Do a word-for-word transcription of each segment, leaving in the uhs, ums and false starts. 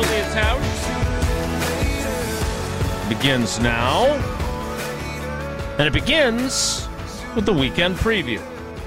Elliott Towers begins now, and it begins with the weekend preview.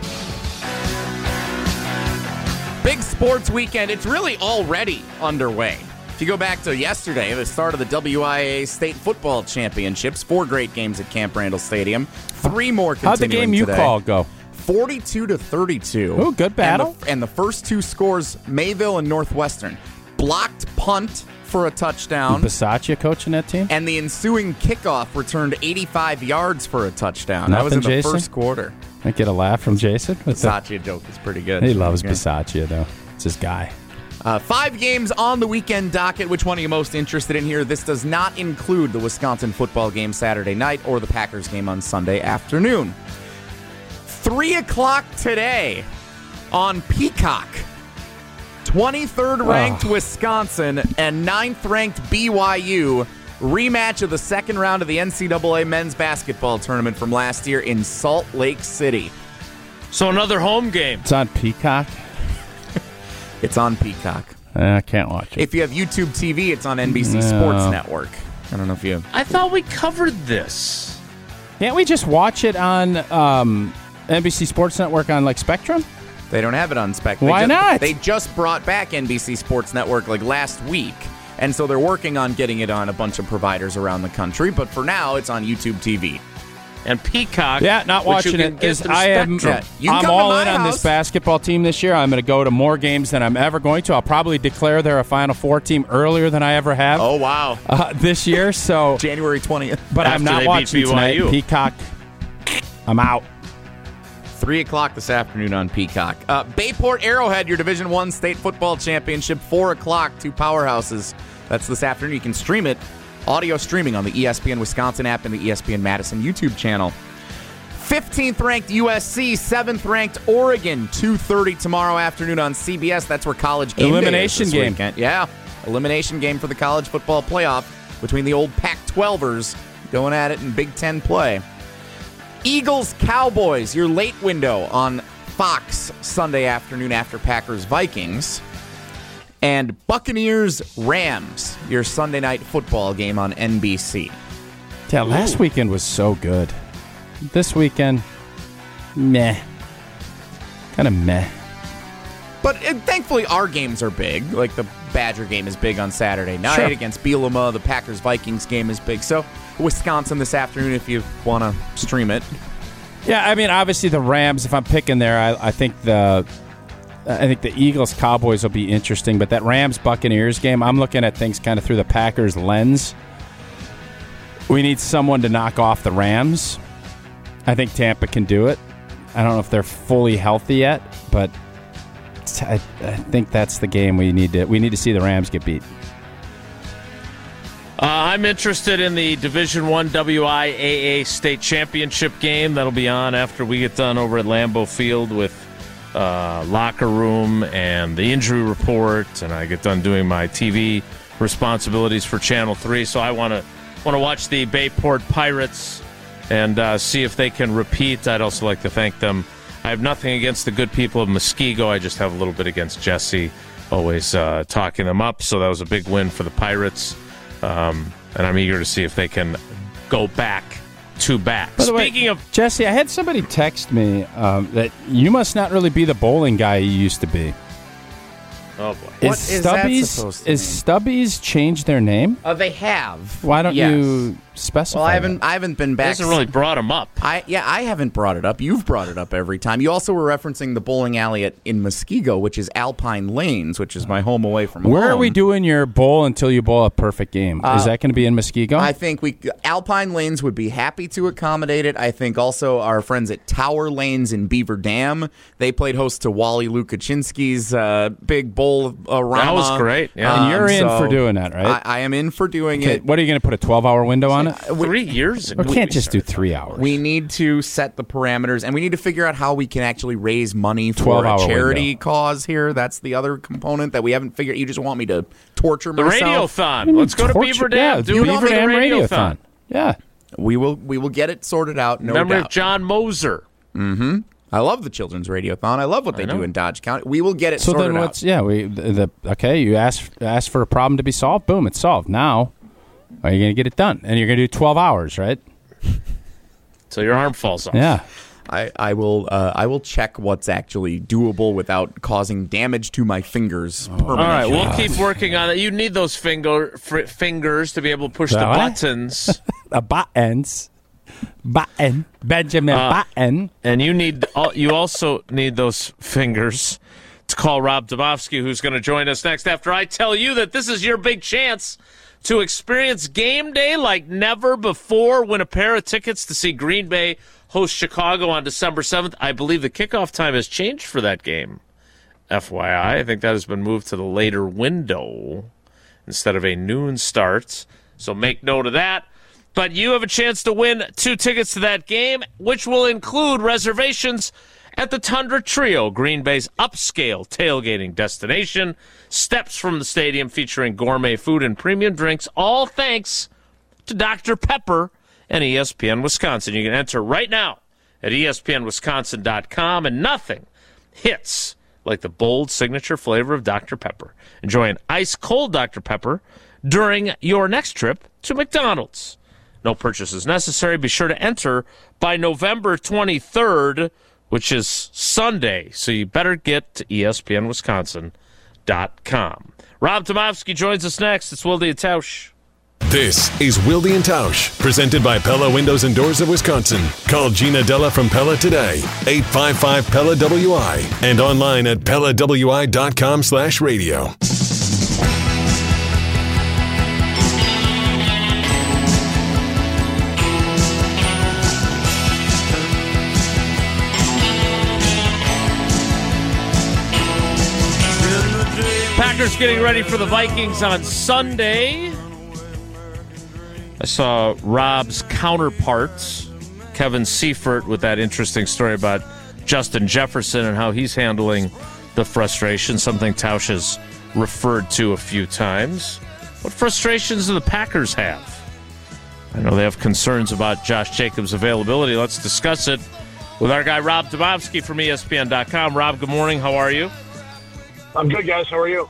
Big sports weekend. It's really already underway. If you go back to yesterday, the start of the W I A A State Football Championships, four great games at Camp Randall Stadium, three more continuing How'd the game you today. called go? forty-two to thirty-two. Ooh, good battle. And the, and the first two scores, Mayville and Northwestern. Blocked punt for a touchdown. Bisaccia coaching that team? And the ensuing kickoff returned eighty-five yards for a touchdown. Nothing, that was in the Jason? first quarter. I get a laugh from Jason. What's that? Bisaccia joke is pretty good. He loves yeah. Bisaccia, though. It's his guy. Uh, five games on the weekend docket. Which one are you most interested in here? This does not include the Wisconsin football game Saturday night or the Packers game on Sunday afternoon. Three o'clock today on Peacock. twenty-third ranked Oh. Wisconsin and ninth ranked B Y U. Rematch of the second round of the N C double A men's basketball tournament from last year in Salt Lake City. So another home game. It's on Peacock. It's on Peacock. Uh, I can't watch it. If you have YouTube T V, it's on N B C No. Sports Network. I don't know if you... I thought we covered this. Can't we just watch it on um, N B C Sports Network on like Spectrum? They don't have it on Spec. They Why just, not? They just brought back N B C Sports Network like last week, and so they're working on getting it on a bunch of providers around the country, but for now, it's on YouTube T V. And Peacock. Yeah, not which you watching can it get because through I am. Spectrum. Yeah, you can I'm come to all my in on house. this basketball team this year. I'm going to go to more games than I'm ever going to. I'll probably declare they're a Final Four team earlier than I ever have Oh, wow. uh, this year. So, January twentieth. but After I'm they not beat watching B Y U. tonight. Peacock. I'm out. three o'clock this afternoon on Peacock. Uh, Bayport Arrowhead, your Division One state football championship, four o'clock, two powerhouses. That's this afternoon. You can stream it, audio streaming on the E S P N Wisconsin app and the E S P N Madison YouTube channel. fifteenth ranked U S C, seventh ranked Oregon, two thirty tomorrow afternoon on C B S. That's where college game Elimination day is this game. weekend. Yeah, elimination game for the college football playoff between the old Pac twelvers going at it in Big Ten play. Eagles Cowboys, your late window on Fox Sunday afternoon after Packers Vikings. And Buccaneers Rams, your Sunday night football game on N B C. Yeah, last weekend was so good. This weekend, meh. Kind of meh. But uh, thankfully, our games are big. Like the Badger game is big on Saturday night Sure. against Bielema. The Packers Vikings game is big. So Wisconsin this afternoon if you want to stream it. Yeah, I mean, obviously the Rams. If I'm picking there, I, I think the I think the Eagles Cowboys will be interesting. But that Rams Buccaneers game, I'm looking at things kind of through the Packers lens. We need someone to knock off the Rams. I think Tampa can do it. I don't know if they're fully healthy yet, but I, I think that's the game we need to we need to see the Rams get beat. Uh, I'm interested in the Division One W I A A state championship game that'll be on after we get done over at Lambeau Field with uh, locker room and the injury report, and I get done doing my T V responsibilities for Channel Three. So I want to want to watch the Bayport Pirates and uh, see if they can repeat. I'd also like to thank them. I have nothing against the good people of Muskego. I just have a little bit against Jesse, always uh, talking them up. So that was a big win for the Pirates. Um, and I'm eager to see if they can go back to back. By the way, Speaking of Jesse, I had somebody text me um, that you must not really be the bowling guy you used to be. oh boy, What is is that Stubbies supposed to is mean? Stubbies changed their name? Uh, they have. Why don't Yes. you specify? Well, I haven't. that? I haven't been back. hasn't really brought him up. I yeah, I haven't brought it up. You've brought it up every time. You also were referencing the bowling alley at, in Muskego, which is Alpine Lanes, which is my home away from Where home. are we doing your bowl until you bowl a perfect game? is that going to be in Muskego? I think we Alpine Lanes would be happy to accommodate it. I think also our friends at Tower Lanes in Beaver Dam, they played host to Wally Lukaczynski's uh, big bowl uh, rama. That was great, yeah. and you're in so for doing that, right? I, I am in for doing okay, it. what are you going to put a twelve-hour window on it? Three years ago, We can't we just do started three hours. We need to set the parameters, and we need to figure out how we can actually raise money for a twelve-hour charity window. cause here. That's the other component that we haven't figured. You just want me to torture The myself? Radiothon. Let's go to Torture- Beaver Dam. Yeah, Do Beaver it for the Dam Radiothon. Radiothon. Yeah. We will. We will get it sorted out. No Memory doubt. of John Moser. Uh, I love the Children's Radiothon. I love what they do in Dodge County. We will get it so sorted then what's, out. Yeah, we the, the okay. You ask ask for a problem to be solved. Boom, it's solved. Now, are you going to get it done? And you're going to do twelve hours, right? So your arm falls off. Yeah. I, I will uh, I will check what's actually doable without causing damage to my fingers. Oh, all right, we'll keep working on it. You need those finger f- fingers to be able to push the what? buttons. The buttons, button, Benjamin Uh, Button, and you need you also need those fingers to call Rob Domofsky, who's going to join us next after I tell you that this is your big chance to experience game day like never before. Win a pair of tickets to see Green Bay host Chicago on December seventh. I believe the kickoff time has changed for that game. F Y I, I think that has been moved to the later window instead of a noon start. So make note of that. But you have a chance to win two tickets to that game, which will include reservations at the Tundra Trio, Green Bay's upscale tailgating destination. Steps from the stadium featuring gourmet food and premium drinks, all thanks to Doctor Pepper and E S P N Wisconsin. You can enter right now at E S P N Wisconsin dot com, and nothing hits like the bold signature flavor of Doctor Pepper. Enjoy an ice-cold Doctor Pepper during your next trip to McDonald's. No purchase is necessary. Be sure to enter by November twenty-third, which is Sunday, so you better get to E S P N Wisconsin dot com. Rob Domofsky joins us next. It's Wilde and Tausch. This is Wilde and Tausch, presented by Pella Windows and Doors of Wisconsin. Call Gina Della from Pella today, eight five five P E L L A W I, and online at Pella W I dot com slash radio. Packers getting ready for the Vikings on Sunday. I saw Rob's counterparts, Kevin Seifert, with that interesting story about Justin Jefferson and how he's handling the frustration, something Tausch has referred to a few times. What frustrations do the Packers have? I know they have concerns about Josh Jacobs' availability. Let's discuss it with our guy Rob Domofsky from E S P N dot com. Rob, good morning. How are you? I'm good, guys. How are you?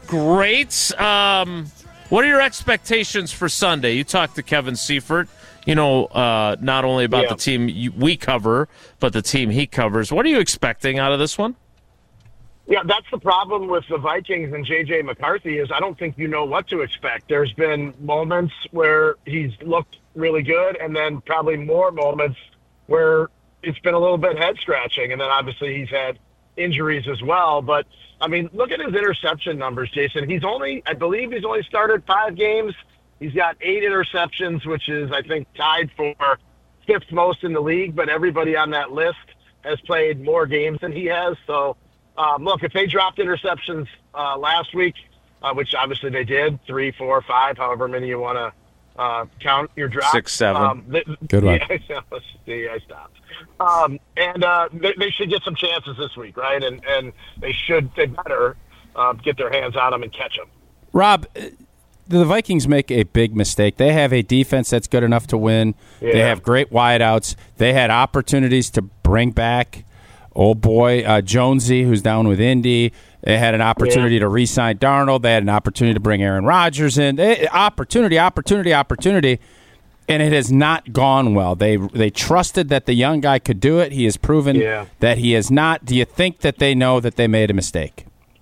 Great. Um, what are your expectations for Sunday? You talked to Kevin Seifert, you know, uh, not only about yeah. the team you, we cover, but the team he covers. What are you expecting out of this one? Yeah, that's the problem with the Vikings and J J McCarthy is I don't think you know what to expect. There's been moments where he's looked really good, and then probably more moments where it's been a little bit head-scratching, and then obviously he's had injuries as well. But, I mean, look at his interception numbers, Jason. He's only, I believe he's only started five games. He's got eight interceptions, which is, I think, tied for fifth most in the league, but everybody on that list has played more games than he has. So, um, look, if they dropped interceptions uh, last week, uh, which obviously they did, three, four, five, however many you want to uh, count your drops. Six, seven. Um, they, Good one. Yeah, let's see, I stopped. Um, and uh, they, they should get some chances this week, right? And and they should, they better uh, get their hands on them and catch them. Rob, the Vikings make a big mistake. They have a defense that's good enough to win. Yeah. They have great wideouts. They had opportunities to bring back, oh boy, uh, Jonesy, who's down with Indy. They had an opportunity Yeah. to re-sign Darnold. They had an opportunity to bring Aaron Rodgers in. They, opportunity, opportunity, opportunity. And it has not gone well. They they trusted that the young guy could do it. He has proven Yeah. that he has not. Do you think that they know that they made a mistake?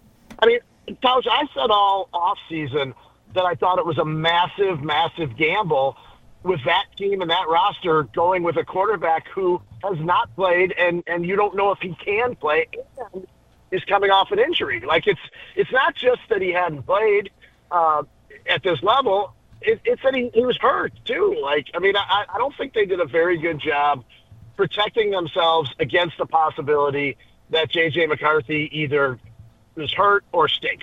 I mean, Coach, I said all offseason that I thought it was a massive, massive gamble with that team and that roster going with a quarterback who has not played, and, and you don't know if he can play, and is coming off an injury. Like, it's it's not just that he hadn't played uh, at this level. It, it's that he, he was hurt, too. Like, I mean, I, I don't think they did a very good job protecting themselves against the possibility that J J McCarthy either is hurt or stinks.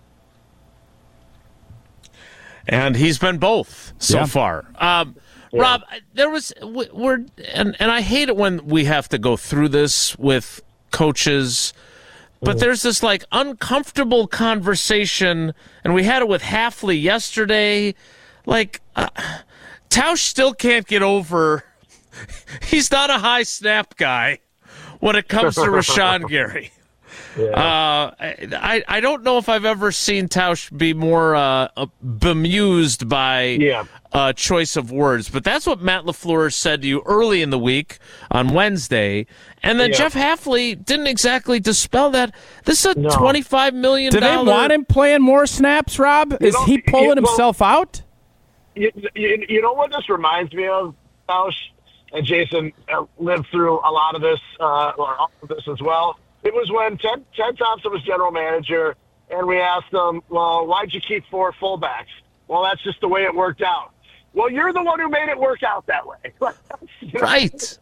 And he's been both so Yeah. far. Um, Yeah. Rob, there was we're and and I hate it when we have to go through this with coaches, but there's this like uncomfortable conversation, and we had it with Hafley yesterday. Like, uh, Tausch still can't get over. He's not a high snap guy. when it comes to Rashawn Gary. Yeah. Uh, I I don't know if I've ever seen Tausch be more uh, bemused by Yeah. uh, choice of words, but that's what Matt LaFleur said to you early in the week on Wednesday, and then Yeah. Jeff Hafley didn't exactly dispel that. This is a No. twenty-five million Do dollars. they want him playing more snaps, Rob? Is know, he pulling you- well- himself out? You, you, you know what this reminds me of, Tausch? And Jason uh, lived through a lot of this, uh, or all of this as well. It was when Ted, Ted Thompson was general manager, and we asked him, well, why'd you keep four fullbacks? Well, that's just the way it worked out. Well, you're the one who made it work out that way. Right.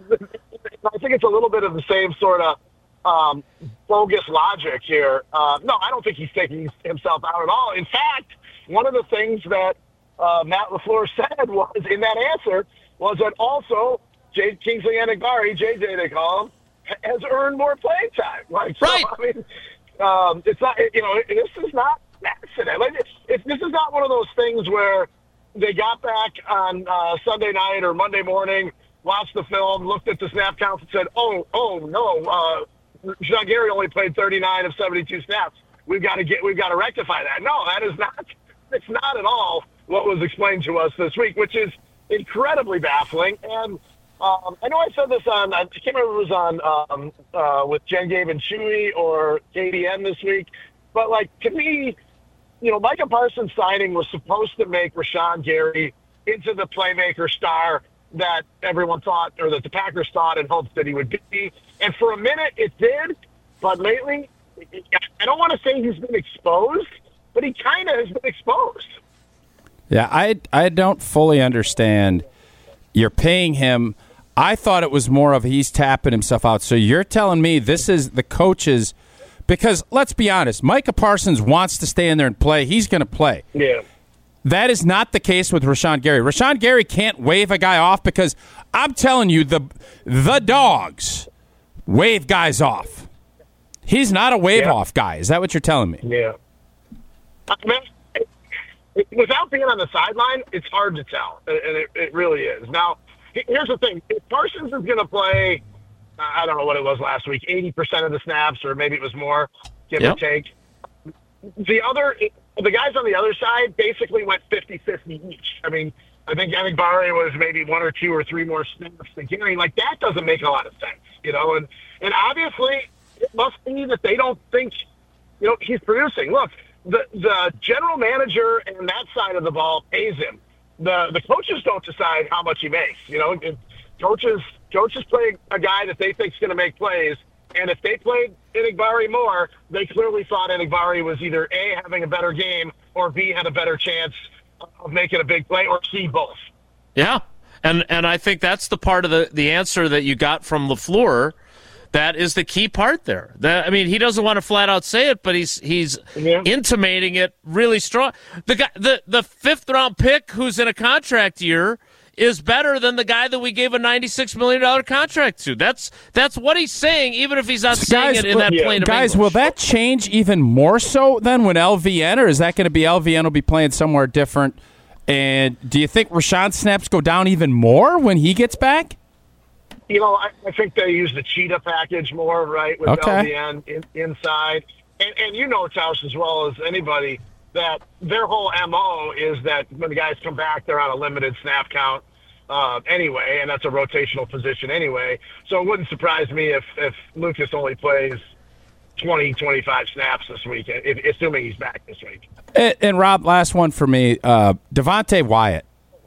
I think it's a little bit of the same sort of um, bogus logic here. Uh, no, I don't think he's taking himself out at all. In fact, one of the things that uh, Matt LaFleur said was in that answer was that also J- Kingsley Enagbare, J J they call him, has earned more playing time. Like, so, Right. I mean, um, it's not, you know, this is not an accident. Like, it's, it's, this is not one of those things where they got back on uh, Sunday night or Monday morning, watched the film, looked at the snap counts and said, oh, oh, no, uh, Rashawn Gary only played thirty-nine of seventy-two snaps. We've got to get, we've got to rectify that. No, that is not, it's not at all what was explained to us this week, which is incredibly baffling. And Um, I know I said this on, I can't remember if it was on um, uh, with Jen, Gabe, and Chewy or K D N this week, but like to me, you know, Micah Parsons signing was supposed to make Rashawn Gary into the playmaker star that everyone thought, or that the Packers thought and hoped that he would be. And for a minute it did, but lately, I don't want to say he's been exposed, but he kind of has been exposed. Yeah, I I don't fully understand. You're paying him. I thought it was more of he's tapping himself out. So you're telling me this is the coaches, because let's be honest, Micah Parsons wants to stay in there and play. He's going to play. Yeah. That is not the case with Rashawn Gary. Rashawn Gary can't wave a guy off because I'm telling you, the the dogs wave guys off. He's not a wave Yeah. off guy. Is that what you're telling me? Yeah. I mean, it, it, without being on the sideline, it's hard to tell, and it, it really is. Now, here's the thing. If Parsons is going to play, I don't know what it was last week, eighty percent of the snaps, or maybe it was more, give Yep. or take. The other, the guys on the other side basically went fifty-fifty each. I mean, I think Enagbare was maybe one or two or three more snaps than Gary. Like, that doesn't make a lot of sense, you know? And, and obviously, it must be that they don't think, you know, he's producing. Look, the the general manager and that side of the ball pays him. The the coaches don't decide how much he makes. You know, if coaches coaches play a guy that they think is going to make plays, and if they played Enagbare more, they clearly thought Enagbare was either A, having a better game, or B, had a better chance of making a big play, or C, both. Yeah, and and I think that's the part of the, the answer that you got from LaFleur. That is the key part there. That, I mean, he doesn't want to flat out say it, but he's he's Yeah. intimating it really strong. The guy, the the fifth round pick who's in a contract year is better than the guy that we gave a ninety-six million dollars contract to. That's that's what he's saying, even if he's not saying Guys, it in that yeah. plain of Guys, English. will that change even more so then when L V N, or is that going to be L V N will be playing somewhere different? And do you think Rashawn snaps go down even more when he gets back? You know, I, I think they use the cheetah package more, right, with Okay. L V N in, inside. And, and you know, Tausch, as well as anybody, that their whole M O is that when the guys come back, they're on a limited snap count uh, anyway, and that's a rotational position anyway. So it wouldn't surprise me if, if Lucas only plays twenty, twenty-five snaps this week, if, assuming he's back this week. And, and Rob, last one for me. Uh, Devontae Wyatt,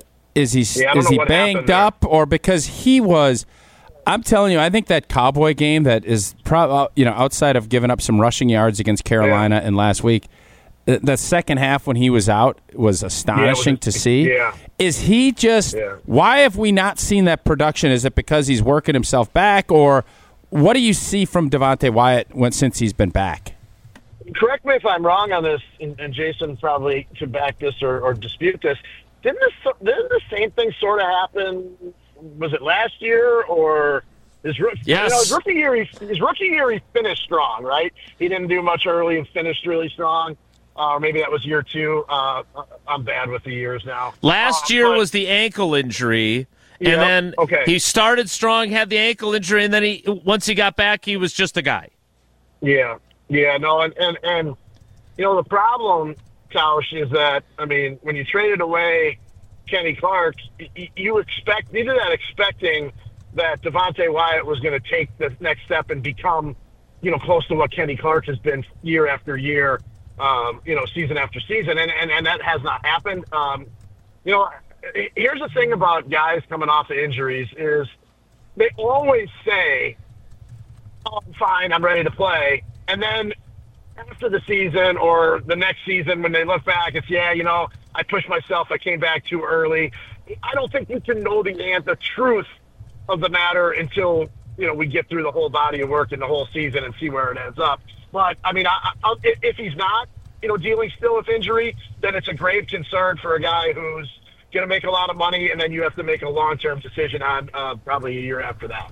is he Yeah, I don't is know he what banged happened there. up, or because he was? I'm telling you, I think that Cowboy game that is, pro- you know, outside of giving up some rushing yards against Carolina and last week, the, the second half when he was out was astonishing Yeah, it was- to see. yeah. Is he just? Yeah. Why have we not seen that production? Is it because he's working himself back, or what do you see from Devontae Wyatt when since he's been back? Correct me if I'm wrong on this, and, and Jason probably could back this or, or dispute this. Didn't this didn't the same thing sort of happen? Was it last year or his rookie? Yes. You know, his rookie year, he, his rookie year, he finished strong, right? He didn't do much early and finished really strong. Uh, or maybe that was year two. Uh, I'm bad with the years now. Last Uh, year but- was the ankle injury, And Yeah, then okay. he started strong, had the ankle injury, and then he once he got back, he was just a guy. Yeah, yeah, no, and, and, and you know, the problem, Tausch, is that, I mean, when you traded away Kenny Clark, y- you expect, you did that expecting that Devontae Wyatt was going to take the next step and become, you know, close to what Kenny Clark has been year after year, um, you know, season after season, and, and, and that has not happened. Um, you know, here's the thing about guys coming off of injuries is they always say, oh, I'm fine, I'm ready to play. And then after the season or the next season, when they look back, it's, yeah, you know, I pushed myself, I came back too early. I don't think you can know the, the truth of the matter until, you know, we get through the whole body of work in the whole season and see where it ends up. But, I mean, I, I, if he's not, you know, dealing still with injury, then it's a grave concern for a guy who's going to make a lot of money, and then you have to make a long-term decision on uh, probably a year after that.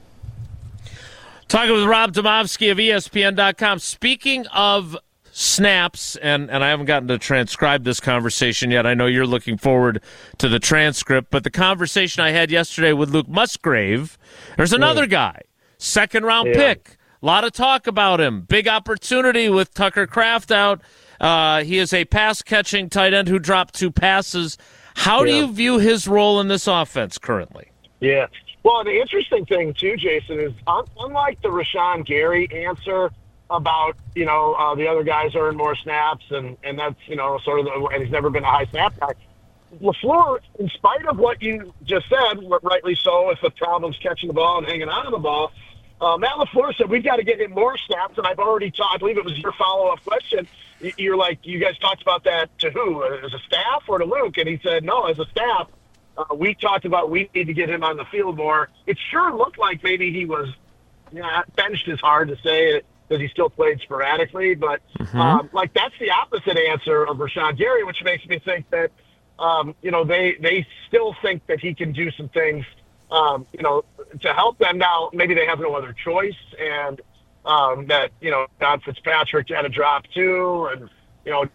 Talking with Rob Demovsky of E S P N dot com. Speaking of snaps, and, and I haven't gotten to transcribe this conversation yet. I know you're looking forward to the transcript, but the conversation I had yesterday with Luke Musgrave, there's another yeah. guy, second-round yeah. pick. A lot of talk about him. Big opportunity with Tucker Kraft out. Uh, he is a pass-catching tight end who dropped two passes. How yeah. do you view his role in this offense currently? Yeah. Well, the interesting thing, too, Jason, is un- unlike the Rashawn Gary answer about, you know, uh, the other guys earn more snaps, and, and that's, you know, sort of, the, and he's never been a high snap guy. LaFleur, in spite of what you just said, rightly so, if the problem's catching the ball and hanging on to the ball, uh, Matt LaFleur said, we've got to get him more snaps, and I've already talked, I believe it was your follow-up question. You're like, you guys talked about that to who? As a staff or to Luke? And he said, no, as a staff. Uh, we talked about we need to get him on the field more. It sure looked like maybe he was, you know, benched is hard to say because he still played sporadically, but mm-hmm. um, like that's the opposite answer of Rashawn Gary, which makes me think that, um, you know, they, they still think that he can do some things, um, you know, to help them. Now, maybe they have no other choice, and um, that, you know, Don Fitzpatrick had a drop too, and, you know.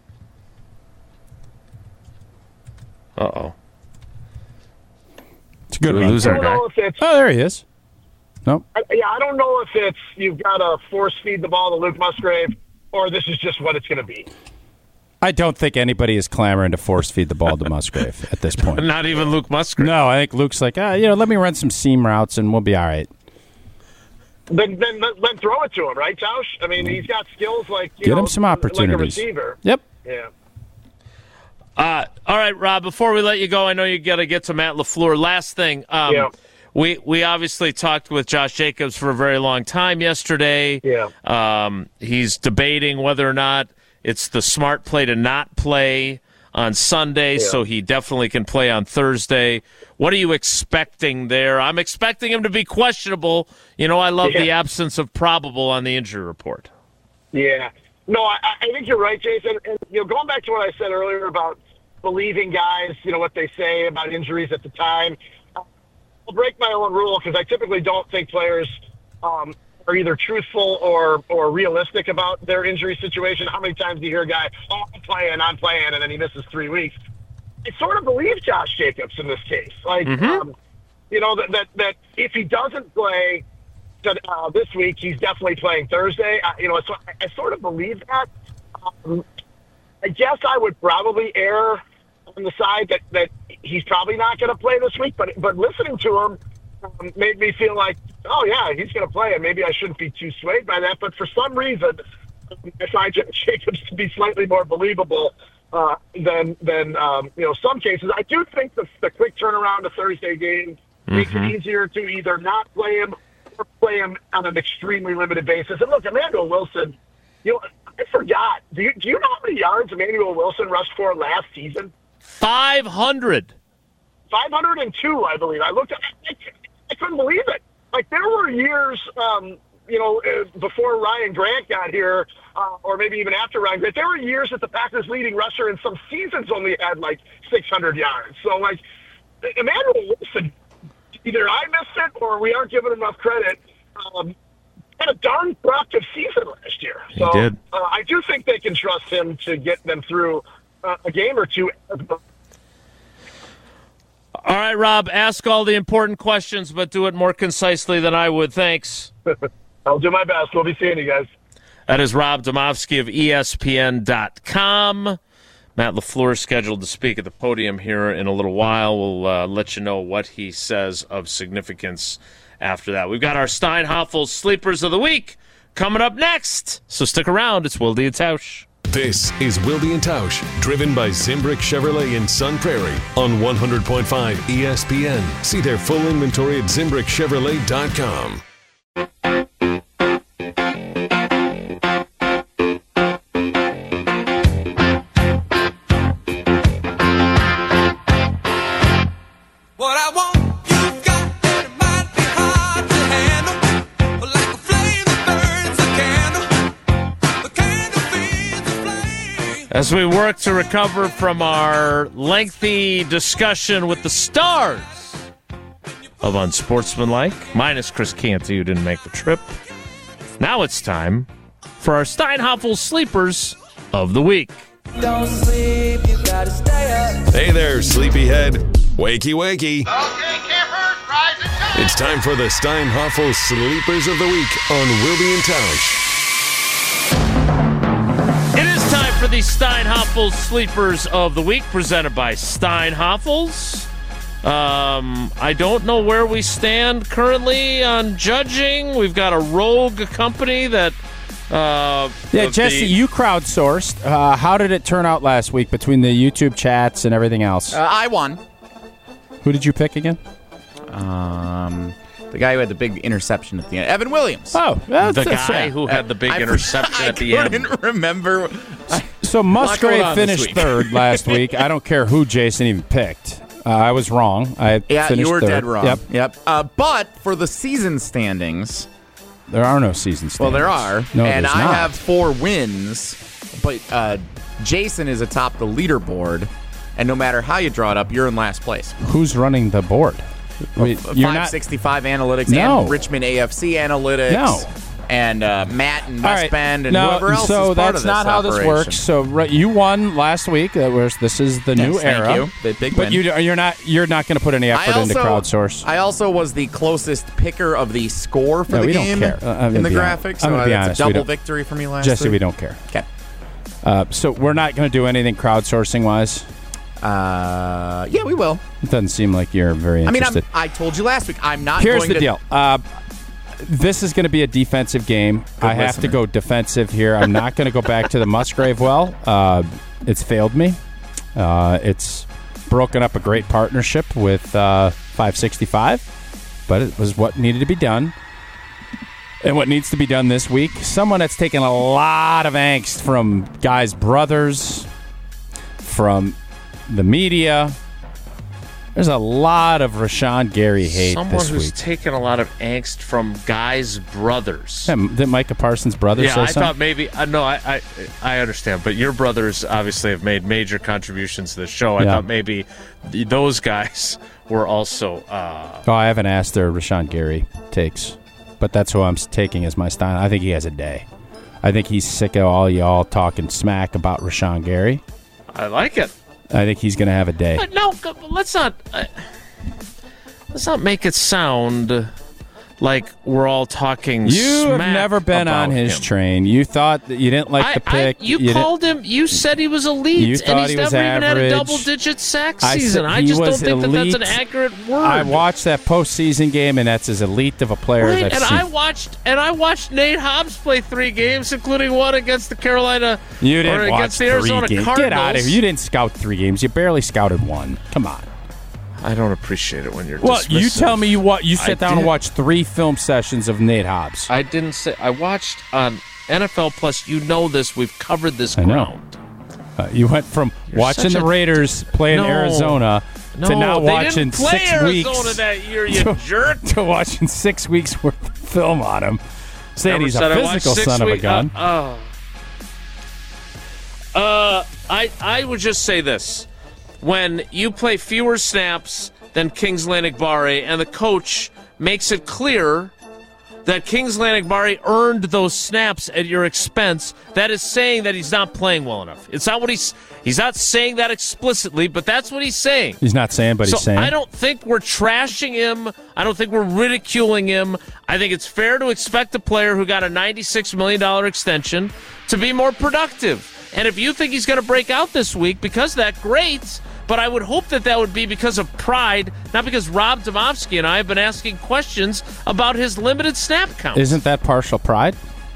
Uh-oh. It's a good one. Lose our guy. Oh, there he is. Nope. I, yeah, I don't know if it's you've got to force feed the ball to Luke Musgrave, or this is just what it's going to be. I don't think anybody is clamoring to force feed the ball to Musgrave at this point. Not even Luke Musgrave. No, I think Luke's like, ah, you know, let me run some seam routes and we'll be all right. Then, then, then throw it to him, right, Tausch? I mean, he's got skills like you Get know, him some opportunities. Like a receiver. Yep. Yeah. Uh, all right, Rob, before we let you go, I know you got to get to Matt LaFleur. Last thing, um, yeah. we, we obviously talked with Josh Jacobs for a very long time yesterday. Yeah. Um, he's debating whether or not it's the smart play to not play on Sunday, yeah. so he definitely can play on Thursday. What are you expecting there? I'm expecting him to be questionable. You know, I love yeah. the absence of probable on the injury report. Yeah. No, I, I think you're right, Jason. And, you know, going back to what I said earlier about believing guys, you know, what they say about injuries at the time, I'll break my own rule because I typically don't think players um, are either truthful or or realistic about their injury situation. How many times do you hear a guy, oh, I'm playing, I'm playing, and then he misses three weeks? I sort of believe Josh Jacobs in this case. Like, mm-hmm. um, you know, that, that, that if he doesn't play uh, this week, he's definitely playing Thursday. I, you know, so I, I sort of believe that. Um, I guess I would probably err on the side that, that he's probably not going to play this week, but but listening to him um, made me feel like, oh, yeah, he's going to play, and maybe I shouldn't be too swayed by that. But for some reason, I find Jacobs to be slightly more believable uh, than, than um, you know, some cases. I do think the, the quick turnaround to Thursday game mm-hmm. makes it easier to either not play him or play him on an extremely limited basis. And look, Emmanuel Wilson, you know, I forgot. Do you, do you know how many yards Emmanuel Wilson rushed for last season? five hundred. five hundred two, I believe. I looked at I, I couldn't believe it. Like, there were years, um, you know, uh, before Ryan Grant got here, uh, or maybe even after Ryan Grant, there were years that the Packers' leading rusher in some seasons only had, like, six hundred yards. So, like, Emmanuel Wilson, either I missed it or we aren't giving enough credit, um, had a darn productive season last year. So he did. Uh, I do think they can trust him to get them through uh, a game or two. All right, Rob, ask all the important questions, but do it more concisely than I would. Thanks. I'll do my best. We'll be seeing you guys. That is Rob Demovsky of E S P N dot com. Matt LaFleur is scheduled to speak at the podium here in a little while. We'll uh, let you know what he says of significance after that. We've got our Steinhoffel Sleepers of the Week coming up next, so stick around. It's Wilde and Tausch. This is Wilde and Tausch, driven by Zimbrick Chevrolet in Sun Prairie on one hundred point five E S P N. See their full inventory at Zimbrick Chevrolet dot com. What I want, you've got, and it might be hard to handle. Like a flame that burns a candle. The candle feeds the flame. As we work to recover from our lengthy discussion with the stars of Unsportsmanlike, minus Chris Canty, who didn't make the trip, now it's time for our Steinhoffel Sleepers of the Week. Don't sleep, you gotta stay up. Hey there, sleepyhead. Wakey, wakey. Okay, campers, rise and shine. It's time for the Steinhoffel Sleepers of the Week on Wilde and Tausch. It is time for the Steinhoffel Sleepers of the Week, presented by Steinhoffels. Um, I don't know where we stand currently on judging. We've got a rogue company that... Uh, Yeah, of Jesse, the- you crowdsourced. Uh, how did it turn out last week between the YouTube chats and everything else? Uh, I won. Who did you pick again? Um, the guy who had the big interception at the end, Evan Williams. Oh, that's, the that's- guy yeah. who had the big I- interception I at the end. couldn't remember. So going Musgrave on this finished week. third last week. I don't care who Jason even picked. Uh, I was wrong. I Yeah, finished you were third. dead wrong. Yep. Yep. Uh, but for the season standings, There are no season standings. well, there are, No, and there's I not. have four wins. But uh, Jason is atop the leaderboard, and no matter how you draw it up, you're in last place. Who's running the board? Wait, you're not. five sixty-five Analytics No. and Richmond A F C Analytics. No. And uh, Matt and All West right. Bend and no, whoever else so is part that's of this not how this operation. works. So right, you won last week. That was this is the new Yes, thank era. you. The big but win. you you're not you're not going to put any I effort also, into crowdsource. I also was the closest picker of the score for No, the we don't game care. Uh, I'm in gonna the be honest. graphics. I'm So gonna be that's honest, a we double don't- victory for me last Jesse, week. we don't care. Okay. Uh, so we're not going to do anything crowdsourcing wise. Uh, yeah, we will. It doesn't seem like you're very I mean, interested. I'm, I told you last week. I'm not. Here's going the to, deal. Uh, this is going to be a defensive game. I have to listener. go defensive here. I'm not going to go back to the Musgrave well. Uh, it's failed me. Uh, it's broken up a great partnership with uh, five sixty-five, but it was what needed to be done. And what needs to be done this week, someone that's taken a lot of angst from guys' brothers, from the media. There's a lot of Rashawn Gary hate Someone this who's week. taken a lot of angst from guys' brothers. Yeah, did Micah Parsons' brother Yeah, say I something? thought maybe. Uh, no, I, I I understand, but your brothers obviously have made major contributions to the show. I Yeah. thought maybe th- those guys were also. Uh, Oh, I haven't asked their Rashawn Gary takes, but that's who I'm taking as my style. I think he has a day. I think he's sick of all y'all talking smack about Rashawn Gary. I like it. I think he's going to have a day. But no, g- let's not. Uh, let's not make it sound like we're all talking. You have smack never been on about his him. train. You thought that you didn't like I, the pick. I, you, didn't- called him. You said he was elite, You and thought he's he was never even had a average. double-digit sack I said season. I he just don't was think that that's an elite. accurate word. I watched that postseason game, and that's as elite of a player Right, as I've and seen. I watched and I watched Nate Hobbs play three games, including one against the Carolina you or didn't watch against the three Arizona games. Cardinals. Get out of here. You didn't scout three games. You barely scouted one. Come on. I don't appreciate it when you're. Well, you dismissive. tell me you what you I sit down did. and watch three film sessions of Nate Hobbs. I didn't say. I watched on N F L Plus. You know this. We've covered this I know. ground. Uh, you went from You're watching such the a- Raiders play in No. Arizona No, to now they watching didn't play six Arizona weeks that year. You to, jerk. to watching six weeks worth of film on him, saying Never he's said a I watched physical six son of a week- gun. Uh, oh. Uh, I I would just say this: when you play fewer snaps than Kingsley Enagbare, and the coach makes it clear that Kingsley Enagbare earned those snaps at your expense, that is saying that he's not playing well enough. It's not what he's he's not saying that explicitly, but that's what he's saying. He's not saying, but so he's saying. I don't think we're trashing him. I don't think we're ridiculing him. I think it's fair to expect a player who got a ninety-six million dollars extension to be more productive. And if you think he's going to break out this week because of that, great. But I would hope that that would be because of pride, not because Rob Domofsky and I have been asking questions about his limited snap count. Isn't that partial pride?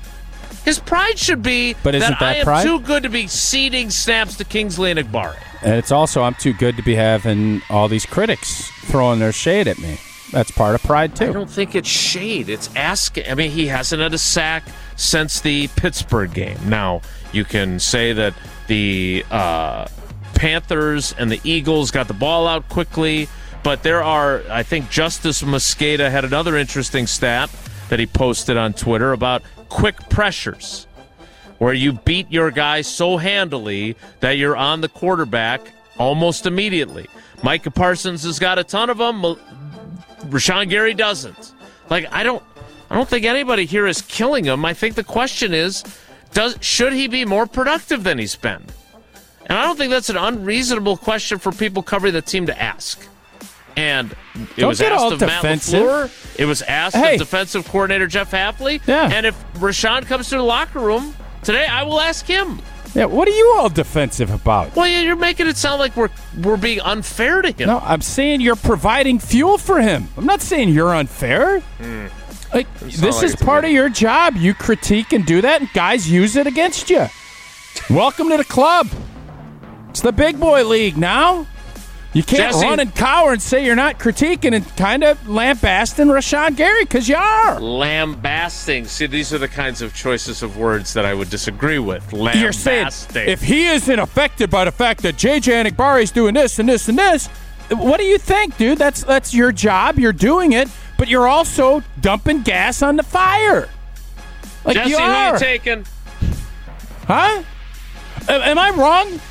His pride should be but isn't that, that I am pride? too good to be ceding snaps to Kingsley Enagbare. And it's also, I'm too good to be having all these critics throwing their shade at me. That's part of pride, too. I don't think it's shade. It's asking. I mean, he hasn't had a sack since the Pittsburgh game. Now, you can say that the uh, Panthers and the Eagles got the ball out quickly, but there are, I think Justice Mosqueda had another interesting stat that he posted on Twitter about quick pressures, where you beat your guy so handily that you're on the quarterback almost immediately. Micah Parsons has got a ton of them. Rashawn Gary doesn't. Like, I don't I don't think anybody here is killing him. I think the question is, does should he be more productive than he's been? And I don't think that's an unreasonable question for people covering the team to ask. And it Don't was get asked all of Matt defensive. LaFleur. It was asked Hey. of defensive coordinator Jeff Hafley. Yeah. And if Rashawn comes to the locker room today, I will ask him. Yeah, what are you all defensive about? Well, you're making it sound like we're we're being unfair to him. No, I'm saying you're providing fuel for him. I'm not saying you're unfair. Mm. Like, this like is it to part me. of your job. You critique and do that, and guys use it against you. Welcome to the club. It's the big boy league now. You can't Jesse- run and cower and say you're not critiquing and kind of lambasting Rashawn Gary, because you are. Lambasting. See, these are the kinds of choices of words that I would disagree with. Lambasting. You're saying if he isn't affected by the fact that J J Enagbare is doing this and this and this, what do you think, dude? That's that's your job. You're doing it, but you're also dumping gas on the fire. Like Jesse, you who are, you taking? huh? A- am I wrong?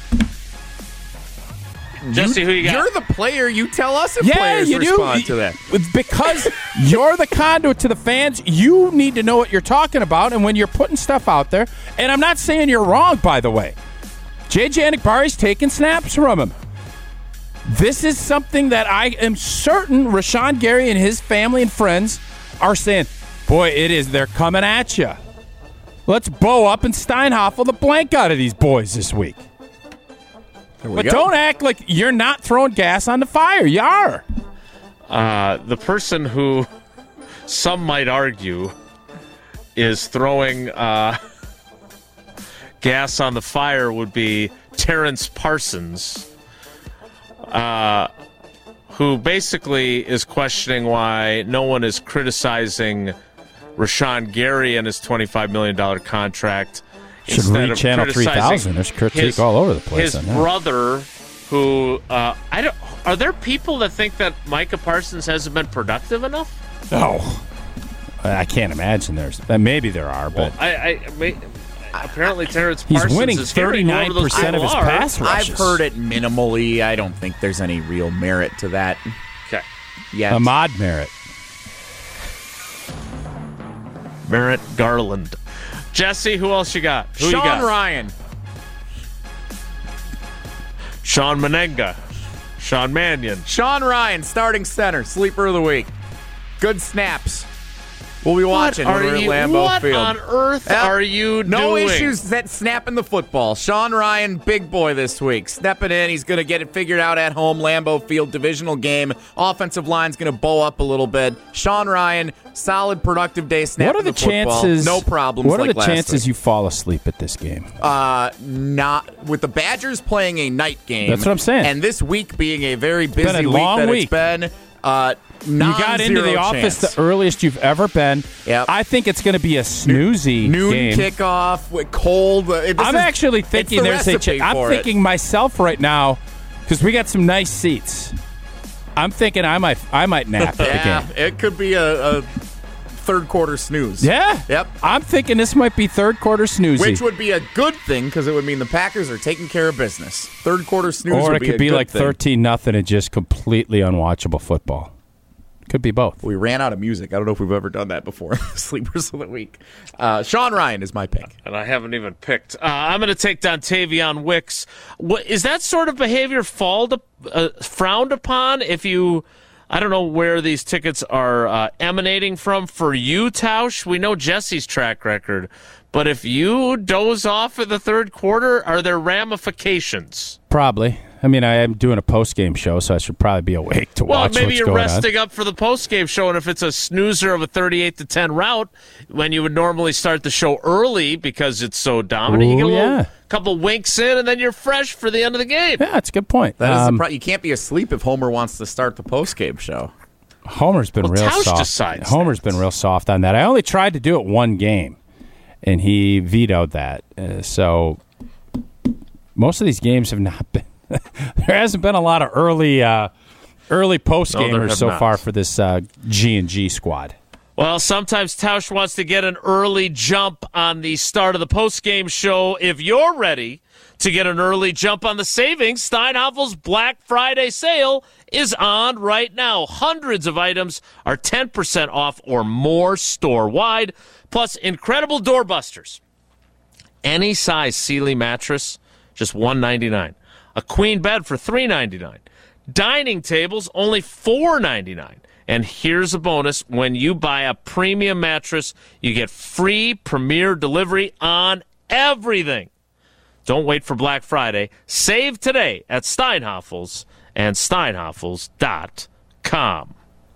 Jesse, who you got? You're the player. You tell us if Yeah, players you do. respond to that. Because you're the conduit to the fans. You need to know what you're talking about, and when you're putting stuff out there. And I'm not saying you're wrong, by the way. J J Enakbare's taking snaps from him. This is something that I am certain Rashawn Gary and his family and friends are saying, boy, it is. They're coming at you. Let's bow up and Steinhoffel the blank out of these boys this week. But go. don't act like you're not throwing gas on the fire. You are. Uh, the person who some might argue is throwing uh, gas on the fire would be Terrence Parsons, uh, who basically is questioning why no one is criticizing Rashawn Gary and his twenty-five million dollars contract. Should instead read of Channel three criticizing thousand. There's critique his- all over the place His on that. brother, who uh, I don't. Are there people that think that Micah Parsons hasn't been productive enough? No. I can't imagine there's. uh, Maybe there are, but I, I may, apparently Terrence he's Parsons winning is hearing thirty-nine over those percent of his people are. pass rushes. I've heard it minimally. I don't think there's any real merit to that Okay, yet. Ahmad Merritt. Merritt Garland, Jesse. Who else you got? Who you Sean got? Ryan. Sean Menenga, Sean Mannion. Sean Ryan, starting center, sleeper of the week. Good snaps. We'll be watching What when are we're at you? Lambeau What Field. on earth Yep. are you No doing? issues that snapping the football. Sean Ryan, big boy this week. Stepping in. He's going to get it figured out at home. Lambeau Field, divisional game. Offensive line's going to bow up a little bit. Sean Ryan, solid, productive day snapping What are the, football. chances? No problems What are like the last chances week. you fall asleep at this game? Uh, not with the Badgers playing a night game. That's what I'm saying. And this week being a very busy been a week long that week. it's been. Uh, You got into the office chance. the earliest you've ever been. Yep. I think it's going to be a snoozy Noon game. kickoff with cold. uh, this I'm is- actually it's thinking the there's a. recipe Ch- I'm for it. thinking myself right now because we got some nice seats. I'm thinking I might I might nap at Yeah, the game. it could be a, a third quarter snooze. Yeah. Yep. I'm thinking this might be third quarter snoozy. Which would be a good thing because it would mean the Packers are taking care of business. Third quarter snooze or would it be could a be good like thing. thirteen nothing and just completely unwatchable football. Could be both. We ran out of music. I don't know if we've ever done that before. Sleepers of the week. Uh, Sean Ryan is my pick. And I haven't even picked. Uh, I'm going to take Dontavion Wicks. What, is that sort of behavior falled, uh, frowned upon if you... I don't know where these tickets are uh, emanating from for you, Tausch. We know Jesse's track record. But if you doze off in the third quarter, are there ramifications? Probably. I mean, I am doing a post-game show, so I should probably be awake to well, watch maybe what's you're going resting on. up for the post-game show, and if it's a snoozer of a thirty-eight to ten route, when you would normally start the show early because it's so dominant, Ooh, you get a little, yeah. couple winks in, and then you're fresh for the end of the game. Yeah, that's a good point. That is Um, the pro- you can't be asleep if Homer wants to start the post-game show. Homer's been Well, real Tausch soft. decides Homer's that. been real soft on that. I only tried to do it one game, and he vetoed that. Uh, so most of these games have not been. There hasn't been a lot of early, uh, early post No, there gamers have so not. far for this uh, G and G squad. Well, sometimes Tausch wants to get an early jump on the start of the post-game show. If you're ready to get an early jump on the savings, Steinhoffel's Black Friday sale is on right now. Hundreds of items are ten percent off or more store-wide, plus incredible doorbusters. Any size Sealy mattress, just one ninety-nine. A queen bed for three ninety-nine. Dining tables, only four ninety-nine. And here's a bonus. When you buy a premium mattress, you get free premier delivery on everything. Don't wait for Black Friday. Save today at Steinhoffel's and steinhoffels dot com.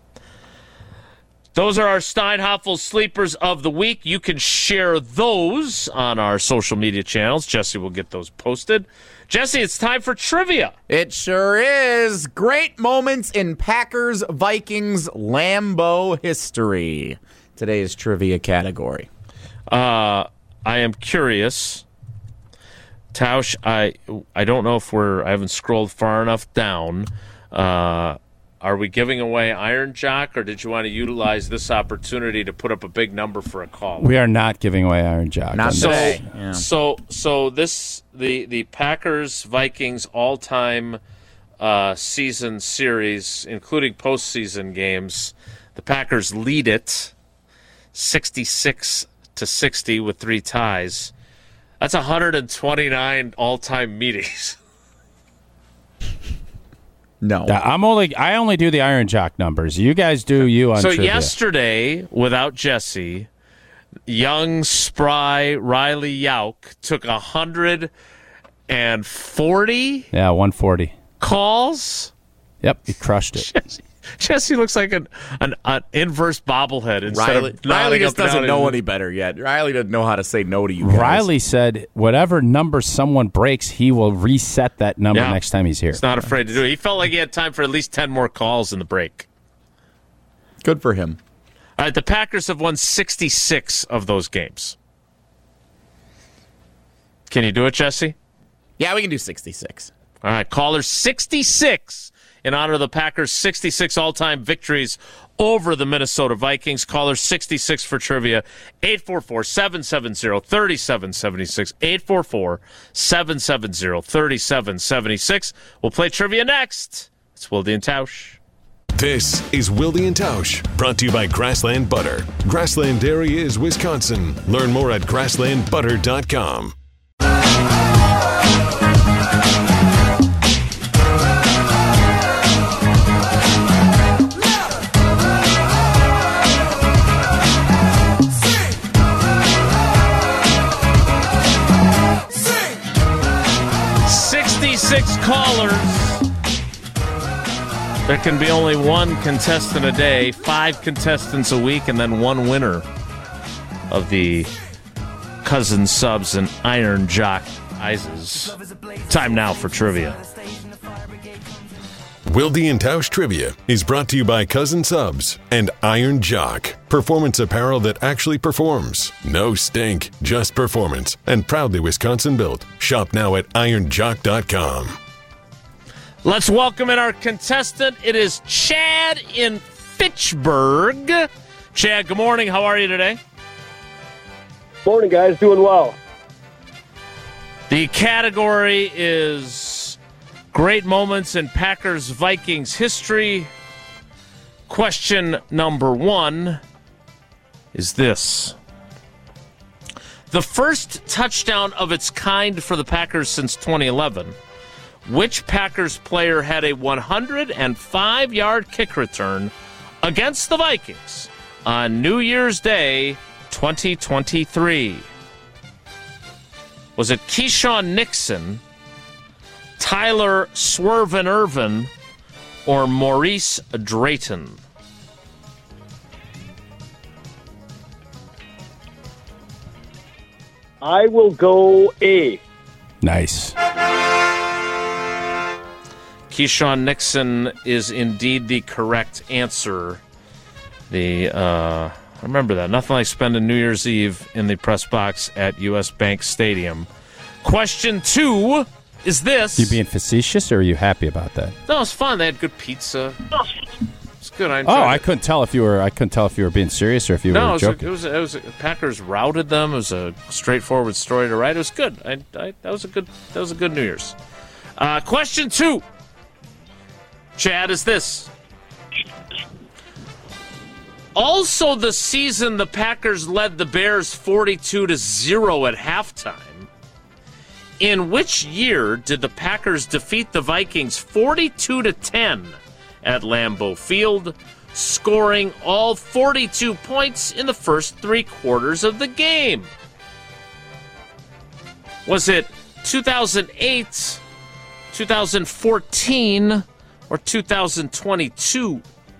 Those are our Steinhoffel Sleepers of the Week. You can share those on our social media channels. Jesse will get those posted. Jesse, it's time for trivia. It sure is. Great moments in Packers Vikings Lambeau history. Today's trivia category. Uh, I am curious. Tausch, I I don't know if we're I haven't scrolled far enough down. Uh, are we giving away Iron Jock, or did you want to utilize this opportunity to put up a big number for a call? We are not giving away Iron Jock. Not on So, this. today. Yeah. so, so this the the Packers Vikings all time uh, season series, including postseason games. The Packers lead it sixty-six to sixty with three ties. That's one hundred twenty-nine all time meetings. No. Yeah, I'm only I only do the Iron Jock numbers. You guys do you on So trivia. yesterday, without Jesse, young, spry Riley Yauk took one hundred forty Yeah, one forty. calls. Yep, you crushed it. Jesse, Jesse looks like an, an, an inverse bobblehead instead Riley, of Riley nodding just up and doesn't down. know any better yet. Riley doesn't know how to say no to you guys. Riley said whatever number someone breaks, he will reset that number Yeah. next time he's here. He's not afraid to do it. He felt like he had time for at least ten more calls in the break. Good for him. All right, the Packers have won sixty-six of those games. Can you do it, Jesse? Yeah, we can do sixty-six. All right, caller sixty-six in honor of the Packers' sixty-six all-time victories over the Minnesota Vikings. Caller sixty-six for trivia, eight four four, seven seven zero, three seven seven six, eight four four, seven seven zero, three seven seven six. We'll play trivia next. It's Wilde and Tausch. This is Wilde and Tausch, brought to you by Grassland Butter. Grassland Dairy is Wisconsin. Learn more at grassland butter dot com. sixty-six callers. There can be only one contestant a day, five contestants a week, and then one winner of the Cousin Subs and Iron Jock prizes. Time now for trivia. Wilde and Tausch Trivia is brought to you by Cousin Subs and Iron Jock. Performance apparel that actually performs. No stink, just performance. And proudly Wisconsin built. Shop now at iron jock dot com. Let's welcome in our contestant. It is Chad in Fitchburg. Chad, good morning. How are you today? Morning, guys. Doing well. The category is great moments in Packers-Vikings history. Question number one is this. The first touchdown of its kind for the Packers since twenty eleven. Which Packers player had a one hundred five-yard kick return against the Vikings on New Year's Day twenty twenty-three? Was it Keyshawn Nixon, Tyler Swervin Irvin, or Maurice Drayton? I will go A. Nice. Keyshawn Nixon is indeed the correct answer. The uh, remember that. Nothing like spending New Year's Eve in the press box at U S Bank Stadium. Question two is this. You being facetious, or are you happy about that? No, it's fun. They had good pizza. It's good. I enjoyed Oh, I it. couldn't tell if you were. I couldn't tell if you were being serious or if you No, it were was, a, joking. it was it was Packers routed them. It was a straightforward story to write. It was good. I, I, that was a good that was a good New Year's. Uh, question two, Chad, is this. Also, the season the Packers led the Bears forty-two to zero at halftime. In which year did the Packers defeat the Vikings forty-two to ten at Lambeau Field, scoring all forty-two points in the first three quarters of the game? Was it two thousand eight, two thousand fourteen, or two thousand twenty-two?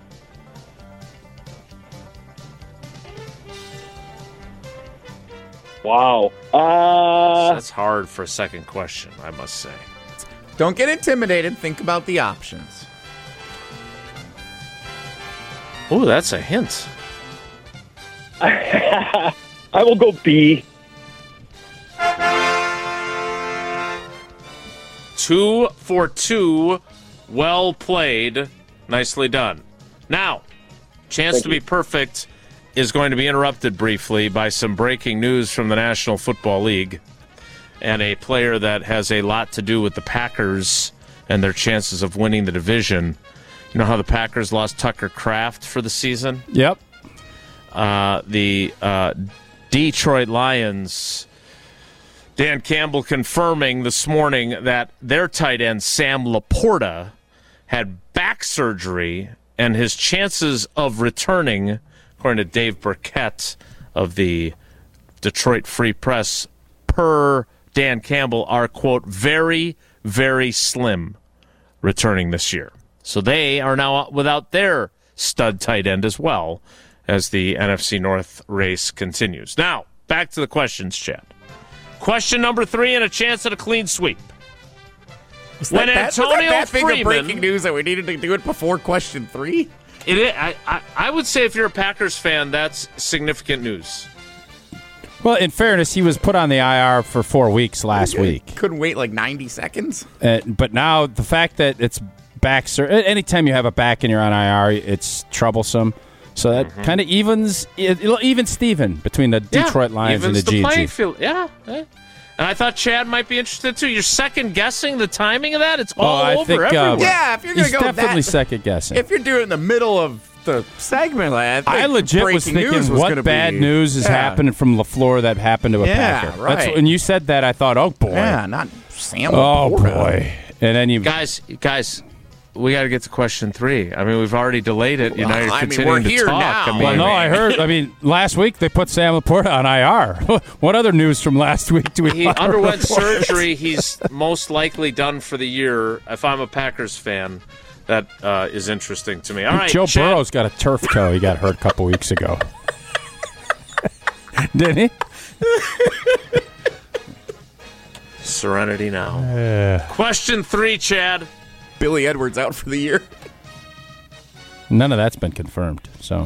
Wow. Uh, That's hard for a second question, I must say. Don't get intimidated. Think about the options. Oh, that's a hint. I will go B. Two for two. Well played. Nicely done. Now, chance Thank to you. be perfect is going to be interrupted briefly by some breaking news from the National Football League and a player that has a lot to do with the Packers and their chances of winning the division. You know how the Packers lost Tucker Kraft for the season? Yep. Uh, the uh, Detroit Lions, Dan Campbell confirming this morning that their tight end, Sam Laporta, had back surgery and his chances of returning, according to Dave Burkett of the Detroit Free Press, per Dan Campbell, are, quote, very, very slim returning this year. So they are now without their stud tight end as well as the N F C North race continues. Now, back to the questions, Chad. Question number three and a chance at a clean sweep. Was When that, was Antonio that, that big of Freeman- breaking news that we needed to do it before question three? It is, I, I, I would say if you're a Packers fan, that's significant news. Well, in fairness, he was put on the I R for four weeks last week. Couldn't wait like ninety seconds. Uh, but now the fact that it's back, sur- anytime you have a back and you're on I R, it's troublesome. So that Mm-hmm. kind of evens, it'll even Steven between the Detroit yeah, Lions and the, evens the G G. playing field. Yeah, yeah. And I thought Chad might be interested too. You're second guessing the timing of that. It's all Oh, I over think, uh, everywhere. Yeah, if you're going He's to go definitely that, second guessing. if you're doing it in the middle of the segment, like, I, think I legit was breaking news thinking, was what gonna bad be, news is yeah. happening from LaFleur that happened to a Yeah, Packer? right. That's, when you said that, I thought, oh, boy. Yeah, not Sam. Oh, Laporta. boy. And then you... Guys, guys, we got to get to question three. I mean, we've already delayed it. You know, Well, you're I mean, continuing we're here to talk. now. I mean, Well, no, I heard. I mean, last week they put Sam Laporta on I R. What other news from last week do we he want to underwent report? surgery. He's most likely done for the year. If I'm a Packers fan, that uh, is interesting to me. All right, Joe Chad, Burrow's got a turf toe. He got hurt a couple weeks ago. Didn't he? Serenity now. Question three, Chad. Billy Edwards out for the year. None of that's been confirmed. So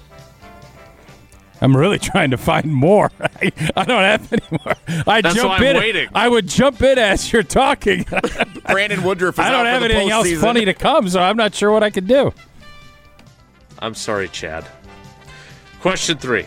I'm really trying to find more. I, I don't have any more. I That's jump why I'm in. waiting. I would jump in as you're talking. Brandon Woodruff is I don't out have for the anything else postseason. funny to come, so I'm not sure what I could do. I'm sorry, Chad. Question three.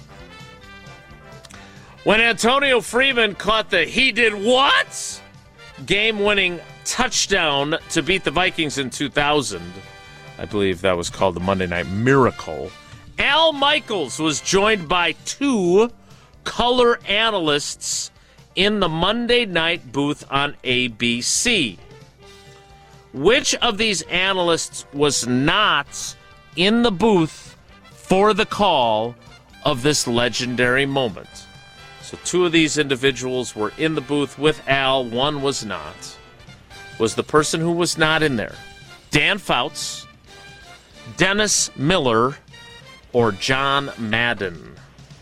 When Antonio Freeman caught the he did what game-winning touchdown to beat the Vikings in two thousand, I believe that was called the Monday Night Miracle. Al Michaels was joined by two color analysts in the Monday night booth on A B C. Which of these analysts was not in the booth for the call of this legendary moment? So two of these individuals were in the booth with Al. One was not. Was the person who was not in there Dan Fouts, Dennis Miller, or John Madden?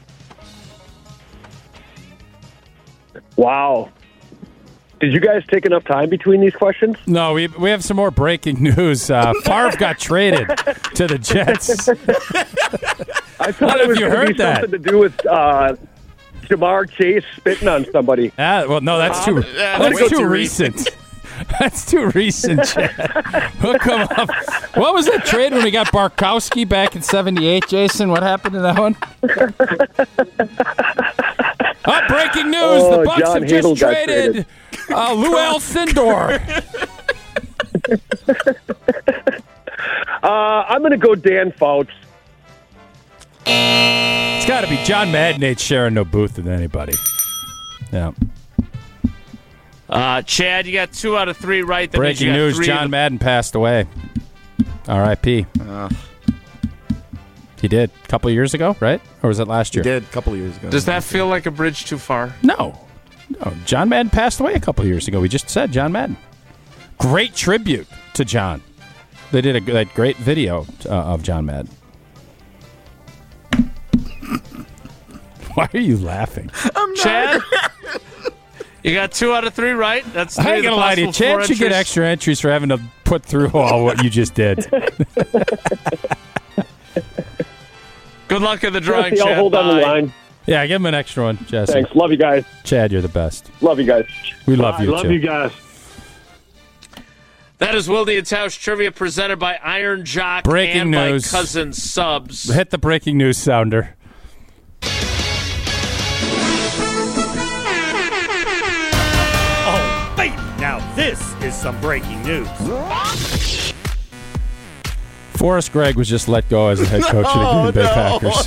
Wow. Did you guys take enough time between these questions? No, we we have some more breaking news. Uh, Favre got traded to the Jets. I thought How it have was you going to heard be that? something to do with uh, Jamar Chase spitting on somebody. Ah, well, no, that's too Yeah, that's way too too recent. That's too recent, Chad. We'll come up. What was that trade when we got Barkowski back in seventy-eight, Jason? What happened to that one? Oh, breaking news. Oh, the Bucs John have just Hadel got traded uh, Lou Alcindor. Uh, I'm going to go Dan Fouts. It's got to be John Madden ain't sharing no booth with anybody. Yeah. Uh, Chad, you got two out of three right. That means you Breaking got news, three John of the- Madden passed away. R I P Uh, He did. A couple of years ago, right? Or was it last he year? did a couple of years ago. Does that feel like a bridge too far? No. No. John Madden passed away a couple of years ago. We just said John Madden. Great tribute to John. They did a that great video uh, of John Madden. Why are you laughing? Chad, you got two out of three right. That's three I ain't of the gonna lie to you. possible four Chad should get entries. extra entries for having to put through all what you just did. Good luck in the drawing, Jesse, I'll Chad. hold on the Bye. line. Yeah, give him an extra one, Jesse. Thanks. Love you guys. Chad, you're the best. Love you guys. We love Bye. you Love too. you guys. That is Wilde and Tausch trivia presented by Iron Jock Breaking and news. my cousin Subs. Hit the breaking news sounder. Oh, baby! Now this is some breaking news. Forrest Gregg was just let go as the head coach of the Green Bay no. Packers.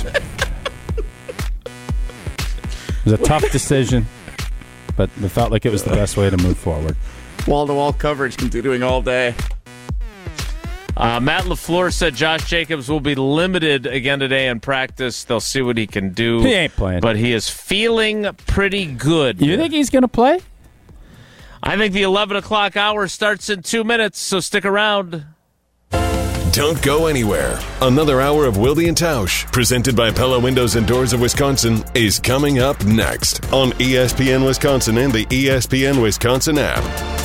It was a tough decision, but it felt like it was the best way to move forward. Wall-to-wall coverage continuing all day. Uh, Matt LaFleur said Josh Jacobs will be limited again today in practice. They'll see what he can do. He ain't playing. But he is feeling pretty good. You think he's going to play? I think the eleven o'clock hour starts in two minutes, so stick around. Don't go anywhere. Another hour of Wilde and Tausch, presented by Pella Windows and Doors of Wisconsin, is coming up next on E S P N Wisconsin and the E S P N Wisconsin app.